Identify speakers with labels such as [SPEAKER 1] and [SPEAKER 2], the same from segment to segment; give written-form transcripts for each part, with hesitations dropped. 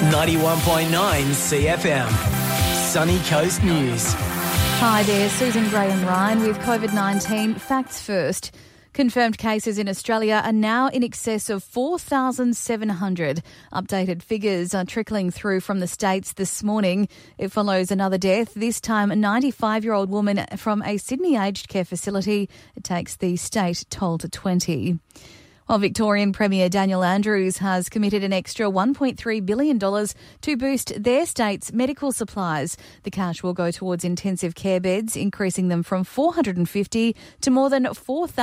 [SPEAKER 1] 91.9 CFM. Sunny Coast News.
[SPEAKER 2] Hi there, Susan Graham Ryan with COVID-19 Facts First. Confirmed cases in Australia are now in excess of 4,700. Updated figures are trickling through from the states this morning. It follows another death, this time a 95-year-old woman from a Sydney aged care facility. It takes the state toll to 20. While Victorian Premier Daniel Andrews has committed an extra $1.3 billion to boost their state's medical supplies. The cash will go towards intensive care beds, increasing them from 450 to more than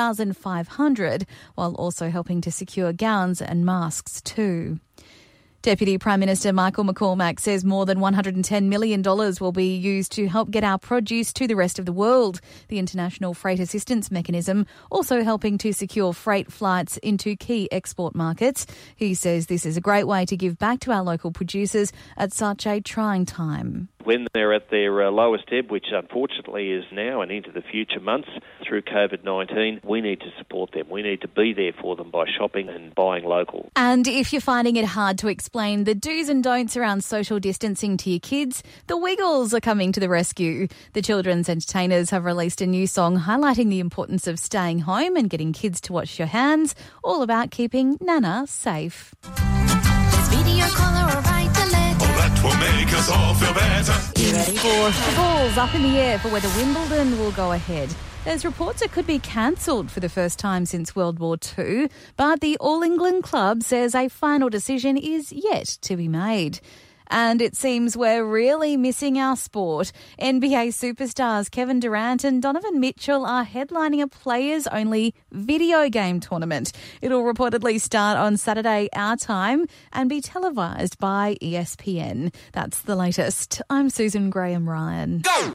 [SPEAKER 2] 4,500, while also helping to secure gowns and masks too. Deputy Prime Minister Michael McCormack says more than $110 million will be used to help get our produce to the rest of the world. The International Freight Assistance Mechanism also helping to secure freight flights into key export markets. He says this is a great way to give back to our local producers at such a trying time.
[SPEAKER 3] When they're at their lowest ebb, which unfortunately is now and into the future months through COVID-19, we need to support them. We need to be there for them by shopping and buying local.
[SPEAKER 2] And if you're finding it hard to explain the do's and don'ts around social distancing to your kids, the Wiggles are coming to the rescue. The children's entertainers have released a new song highlighting the importance of staying home and getting kids to wash your hands, all about keeping Nana safe.
[SPEAKER 4] Video call or write a letter.
[SPEAKER 5] Oh, that will make us all feel better.
[SPEAKER 2] You ready for the balls up in the air for whether Wimbledon will go ahead? There's reports it could be cancelled for the first time since World War II, but the All England club says a final decision is yet to be made. And it seems we're really missing our sport. NBA superstars Kevin Durant and Donovan Mitchell are headlining a players-only video game tournament. It'll reportedly start on Saturday our time and be televised by ESPN. That's the latest. I'm Susan Graham Ryan.
[SPEAKER 5] Go!